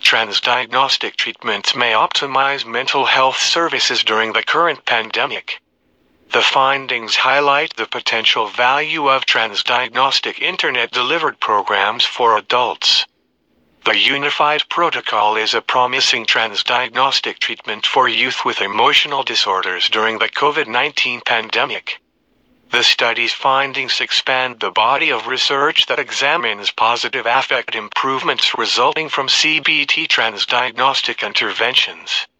transdiagnostic treatments may optimize mental health services during the current pandemic. The findings highlight the potential value of transdiagnostic internet-delivered programs for adults. The Unified Protocol is a promising transdiagnostic treatment for youth with emotional disorders during the COVID-19 pandemic. The study's findings expand the body of research that examines positive affect improvements resulting from CBT transdiagnostic interventions.